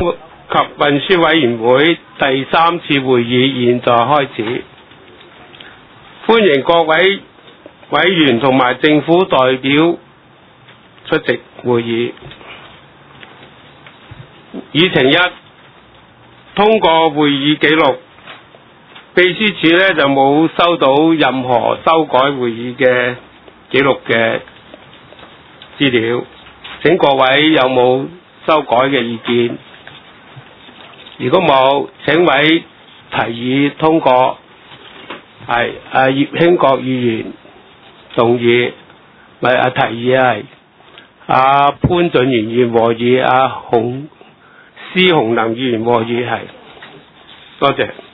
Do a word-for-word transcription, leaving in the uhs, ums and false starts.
及運輸委員會第三次會議現在開始，歡迎各位委員同埋政府代表出席會議。議程一，通過會議記錄。秘書處呢就冇收到任何修改會議嘅記錄嘅資料，請各位有冇修改嘅意見？如果冇，請位提議通過。係阿葉興國議員動議，唔係阿提議係阿潘俊賢議員和議，阿洪施洪能議員和議係。多謝。